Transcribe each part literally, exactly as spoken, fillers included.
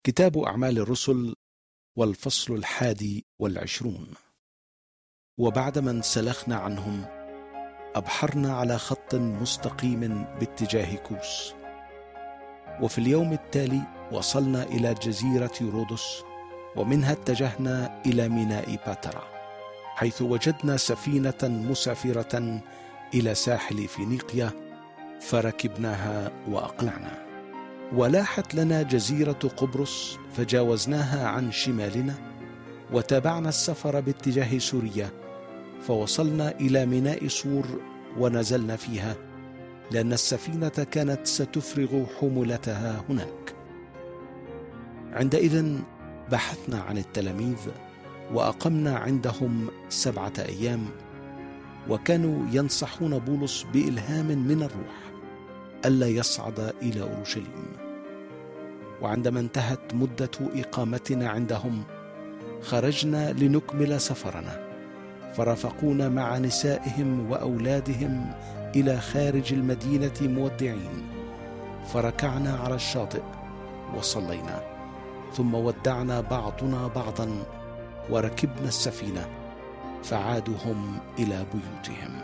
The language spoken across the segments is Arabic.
كتاب أعمال الرسل والفصل الحادي والعشرون. وبعدما انسلخنا عنهم أبحرنا على خط مستقيم باتجاه كوس، وفي اليوم التالي وصلنا إلى جزيرة رودس، ومنها اتجهنا إلى ميناء باترا، حيث وجدنا سفينة مسافرة إلى ساحل فينيقيا فركبناها وأقلعنا. ولاحت لنا جزيرة قبرص فجاوزناها عن شمالنا، وتابعنا السفر باتجاه سوريا، فوصلنا إلى ميناء صور ونزلنا فيها، لأن السفينة كانت ستفرغ حمولتها هناك. عندئذ بحثنا عن التلاميذ وأقمنا عندهم سبعة أيام، وكانوا ينصحون بولس بإلهام من الروح ألا يصعد إلى أورشليم. وعندما انتهت مدة إقامتنا عندهم خرجنا لنكمل سفرنا، فرافقونا مع نسائهم وأولادهم إلى خارج المدينة مودعين، فركعنا على الشاطئ وصلينا، ثم ودعنا بعضنا بعضا وركبنا السفينة فعادوا هم إلى بيوتهم.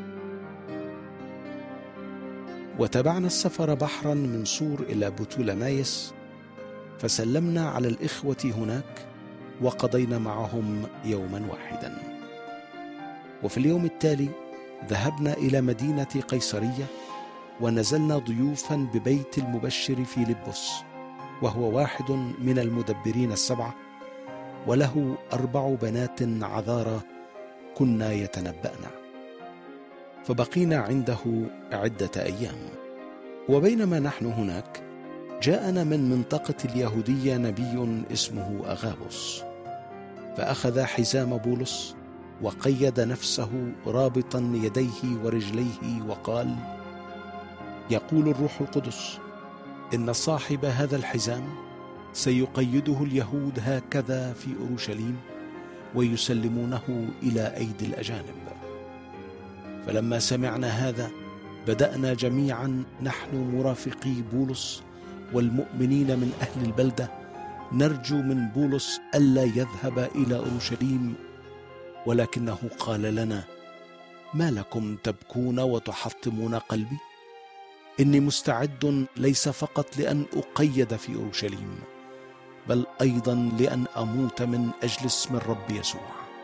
وتابعنا السفر بحرا من صور إلى بطولمايس، فسلمنا على الإخوة هناك وقضينا معهم يوما واحدا. وفي اليوم التالي ذهبنا إلى مدينة قيصرية، ونزلنا ضيوفا ببيت المبشر فيلبس، وهو واحد من المدبرين السبعة، وله أربع بنات عذارى كنا يتنبأن. فبقينا عنده عدة أيام. وبينما نحن هناك جاءنا من منطقة اليهودية نبي اسمه أغابوس، فأخذ حزام بولس وقيد نفسه رابطا يديه ورجليه، وقال: يقول الروح القدس إن صاحب هذا الحزام سيقيده اليهود هكذا في أورشليم، ويسلمونه إلى أيدي الأجانب. فلما سمعنا هذا بدأنا جميعا نحن مرافقي بولس والمؤمنين من أهل البلدة نرجو من بولس ألا يذهب إلى أورشليم، ولكنه قال لنا: ما لكم تبكون وتحطمون قلبي؟ إني مستعد ليس فقط لأن أقيد في أورشليم، بل أيضا لأن أموت من أجل اسم الرب يسوع.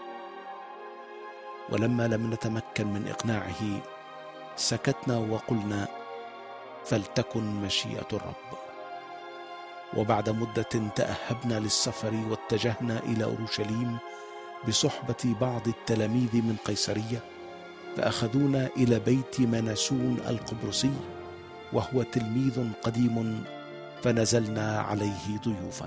ولما لم نتمكن من إقناعه سكتنا وقلنا: فلتكن مشيئة الرب. وبعد مدة تأهبنا للسفر واتجهنا إلى أورشليم بصحبة بعض التلاميذ من قيصرية، فأخذونا إلى بيت مناسون القبرصي، وهو تلميذ قديم، فنزلنا عليه ضيوفا.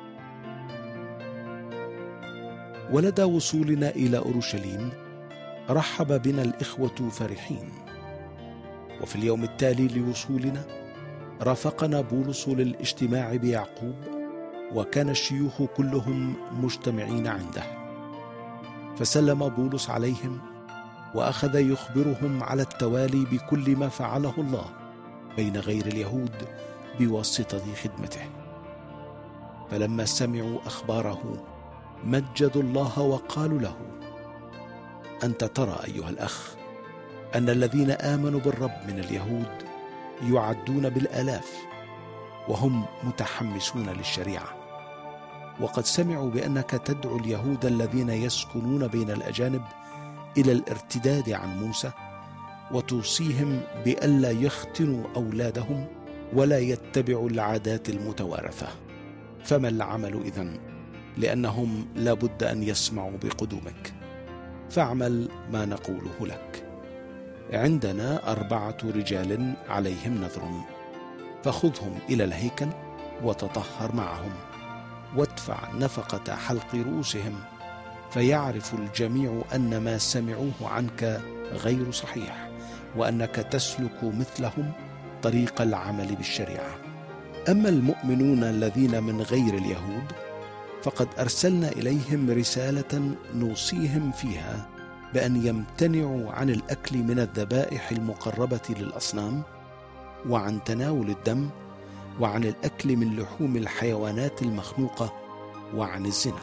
ولدى وصولنا إلى أورشليم رحب بنا الإخوة فرحين. وفي اليوم التالي لوصولنا رافقنا بولس للاجتماع بيعقوب، وكان الشيوخ كلهم مجتمعين عنده، فسلم بولس عليهم وأخذ يخبرهم على التوالي بكل ما فعله الله بين غير اليهود بواسطة خدمته. فلما سمعوا أخباره مجدوا الله وقالوا له: أنت ترى أيها الأخ أن الذين آمنوا بالرب من اليهود يعدون بالآلاف، وهم متحمسون للشريعة، وقد سمعوا بأنك تدعو اليهود الذين يسكنون بين الأجانب إلى الارتداد عن موسى، وتوصيهم بألا يختنوا أولادهم ولا يتبعوا العادات المتوارثة. فما العمل إذن؟ لأنهم لابد أن يسمعوا بقدومك، فاعمل ما نقوله لك. عندنا أربعة رجال عليهم نذر، فخذهم إلى الهيكل وتطهر معهم، وادفع نفقة حلق رؤوسهم، فيعرف الجميع أن ما سمعوه عنك غير صحيح، وأنك تسلك مثلهم طريق العمل بالشريعة. أما المؤمنون الذين من غير اليهود فقد أرسلنا إليهم رسالة نوصيهم فيها بأن يمتنعوا عن الأكل من الذبائح المقربة للأصنام، وعن تناول الدم، وعن الأكل من لحوم الحيوانات المخنوقة وعن الزنا.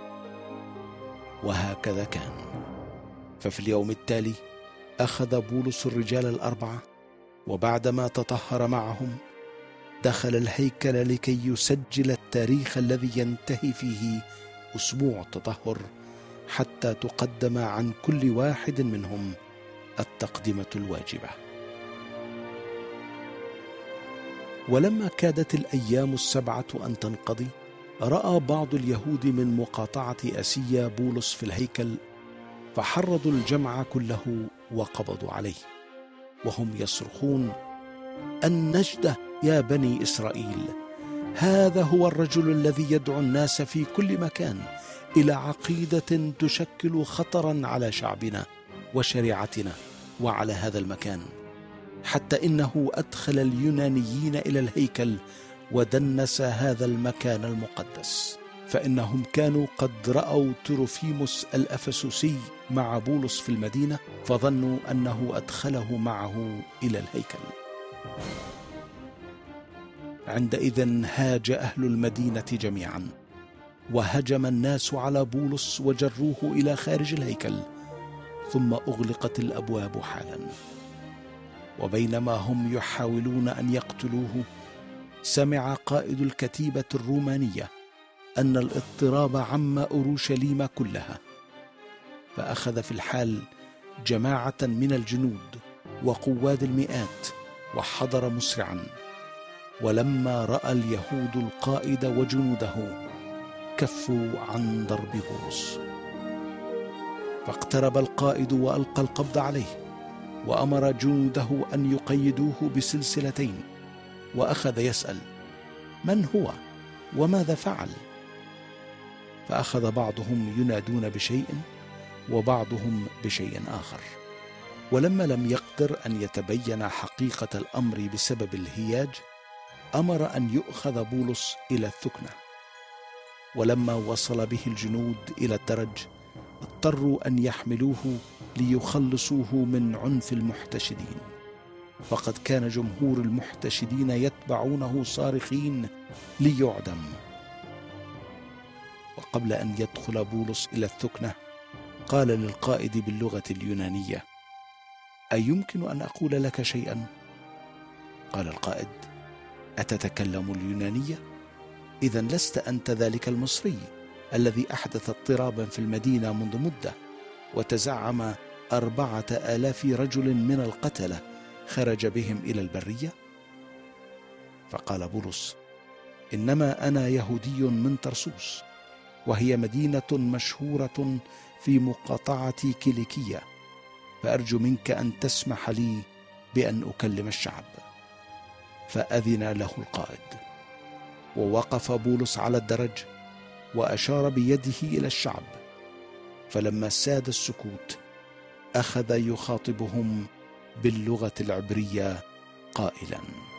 وهكذا كان. ففي اليوم التالي أخذ بولس الرجال الأربعة، وبعدما تطهر معهم دخل الهيكل لكي يسجل التاريخ الذي ينتهي فيه أسبوع التطهر، حتى تقدم عن كل واحد منهم التقدمة الواجبة. ولما كادت الأيام السبعة أن تنقضي، رأى بعض اليهود من مقاطعة آسيا بولس في الهيكل، فحرضوا الجمع كله وقبضوا عليه وهم يصرخون: النجدة يا بني إسرائيل، هذا هو الرجل الذي يدعو الناس في كل مكان إلى عقيدة تشكل خطرا على شعبنا وشريعتنا وعلى هذا المكان، حتى إنه أدخل اليونانيين إلى الهيكل ودنس هذا المكان المقدس، فإنهم كانوا قد رأوا تروفيموس الأفسوسي مع بولس في المدينة، فظنوا أنه أدخله معه إلى الهيكل. عندئذ هاج أهل المدينة جميعا، وهجم الناس على بولس وجروه إلى خارج الهيكل، ثم أغلقت الأبواب حالا. وبينما هم يحاولون أن يقتلوه، سمع قائد الكتيبة الرومانية أن الاضطراب عم أورشليم كلها، فأخذ في الحال جماعة من الجنود وقواد المئات وحضر مسرعا. ولما رأى اليهود القائد وجنوده كفوا عن ضرب بولس، فاقترب القائد وألقى القبض عليه، وأمر جنوده أن يقيدوه بسلسلتين، وأخذ يسأل: من هو وماذا فعل؟ فأخذ بعضهم ينادون بشيء وبعضهم بشيء آخر. ولما لم يقدر أن يتبين حقيقة الأمر بسبب الهياج، أمر أن يؤخذ بولس إلى الثكنة. ولما وصل به الجنود إلى الدرج، اضطروا أن يحملوه ليخلصوه من عنف المحتشدين، فقد كان جمهور المحتشدين يتبعونه صارخين ليعدم. وقبل أن يدخل بولس إلى الثكنة، قال للقائد باللغة اليونانية: أيمكن أن أقول لك شيئا؟ قال القائد: أتتكلم اليونانية؟ إذن لست أنت ذلك المصري الذي أحدث اضطرابا في المدينة منذ مدة، وتزعم أربعة آلاف رجل من القتلة خرج بهم إلى البرية؟ فقال بولس: إنما أنا يهودي من طرسوس، وهي مدينة مشهورة في مقاطعة كيليكية، فأرجو منك أن تسمح لي بأن أكلم الشعب. فأذن له القائد، ووقف بولس على الدرج وأشار بيده إلى الشعب. فلما ساد السكوت، أخذ يخاطبهم باللغة العبرية قائلا: